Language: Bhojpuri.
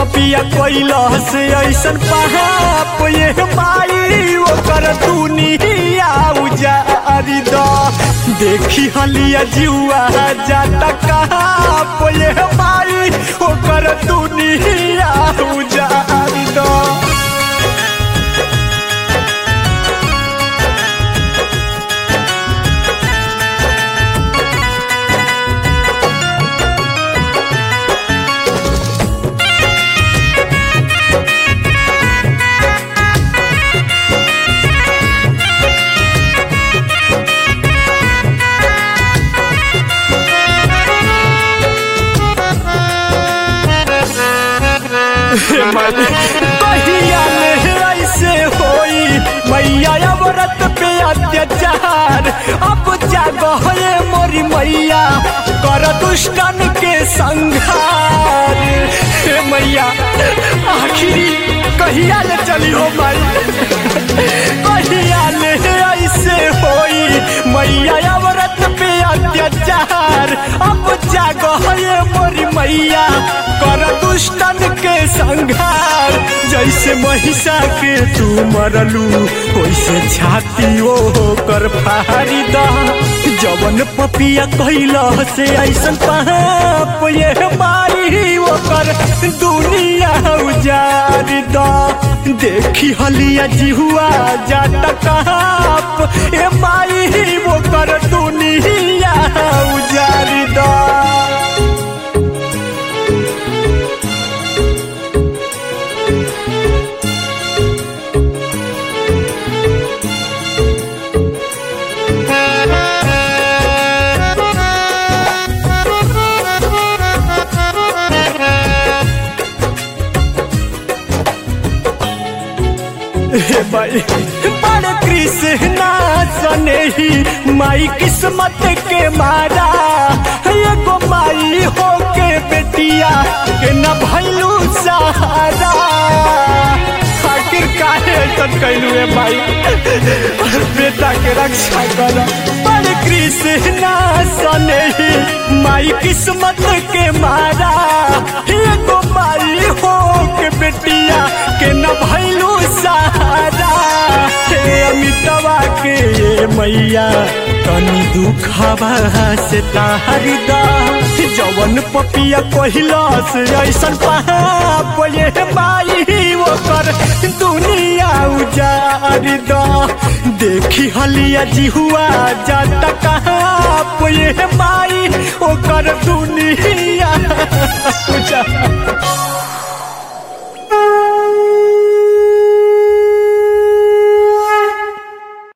पपिया कोइला से ऐसन पाप ये माई ओकर दुनिया उजारी द देखी हलिया जुआ जाता काप ये माई ओकर दुनिया उजारी द कहिया ऐसे होई मैया व्रत पे अत्याचार अब जागे मोरी मैया कर दुष्टन के संघार हे मैया आखिरी कहिया ले चली हो माई कहिया ऐसे होई मैया व्रत पे अत्याचार अब जागे मोरी मैया कर दुष्टन के संघार जैसे महिषा के तू मरलू वैसे छाती ओ कर फाड़ी द जवन पपिया कहला से ऐसन पाप ये मारी ओकर दुनिया उजारी द देखी हलिया जिहुआ जाता काप ए माई ओकर दुनिया उजारी द भाई बड़े कृष्णा सने ही माई किस्मत के मारा एगो माई हो के बेटिया के न भैलू सहारा आखिर काहे ऐसा कैलू है भाई बेटा के रक्षा कर बड़े कृष्णा सने ही माई किस्मत के मारा एगो माई हो के बेटिया के न भैलू सहारा हे अमितवा के ये मैया तनी दुखवा से तारी दा जवन पपिया कहला से ऐसन पाप ये माई ओकर दुनिया उजारी दा देखी हलिया जिहुआ जाता काप ये माई ओकर दुनिया उजारी